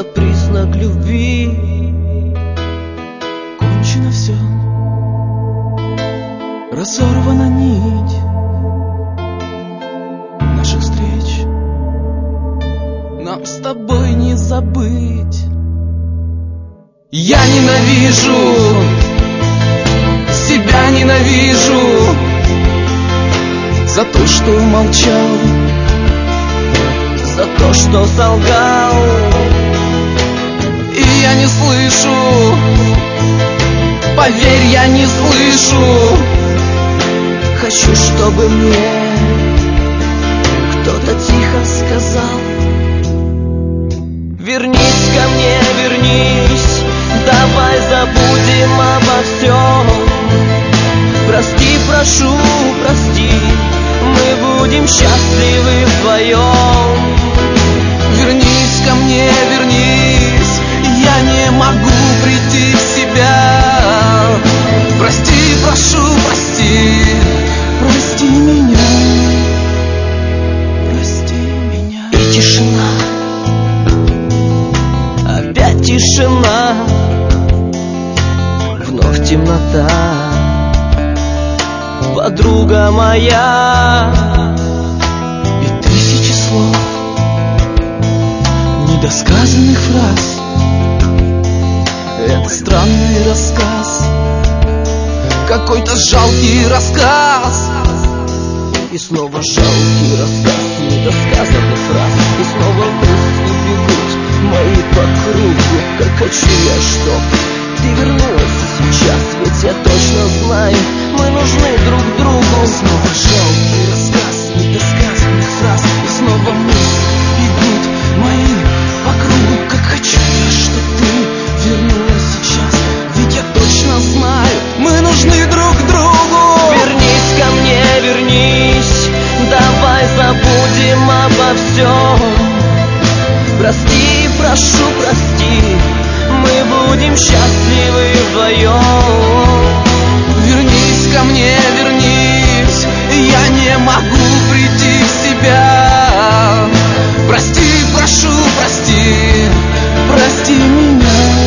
это признак любви. Кончено все, разорвана нить наших встреч, нам с тобой не забыть. Я ненавижу, себя ненавижу за то, что молчал, за то, что солгал. И я не слышу, поверь, я не слышу. Хочу, чтобы мне кто-то тихо сказал: вернись ко мне, вернись, давай забудем обо всем. Прости, прошу, прости, мы будем счастливы вдвоем. Вернись ко мне, вернись, я не могу прийти в себя. Прости, прошу, прости, прости меня, прости меня. И тишина, опять тишина, вновь темнота, подруга моя. И тысячи слов, недосказанных фраз, это странный рассказ, какой-то жалкий рассказ. И снова жалкий рассказ недосказанных фраз. И снова мысли бегут мои по кругу. Как хочу я, чтоб ты вернулась сейчас, ведь я точно знаю, мы нужны друг другу. Снова жалкий рассказ недосказанных фраз. И снова мысли бегут мои по кругу. Как хочу я, чтоб ты вернулась сейчас, ведь я точно знаю, мы нужны друг другу. Вернись ко мне, вернись, давай забудем обо всем. Прости, прошу, прости, мы будем счастливы вдвоем. Вернись ко мне, вернись, я не могу прийти в себя. Прости, прошу, прости, прости меня.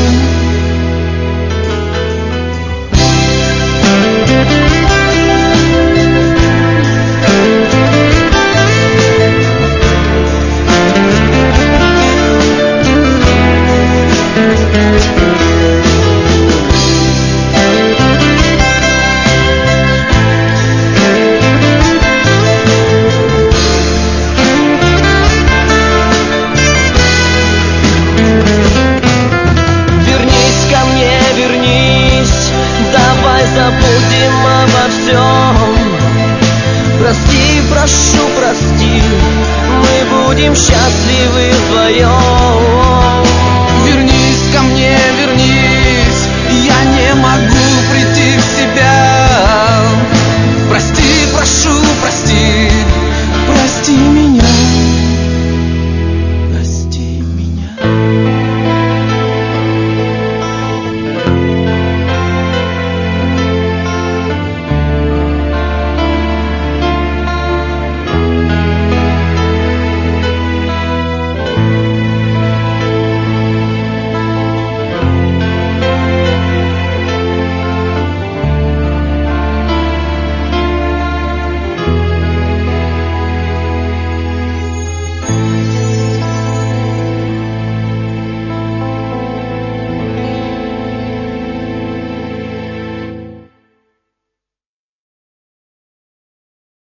Забудем обо всем. Прости, прошу, прости, мы будем счастливы вдвоем.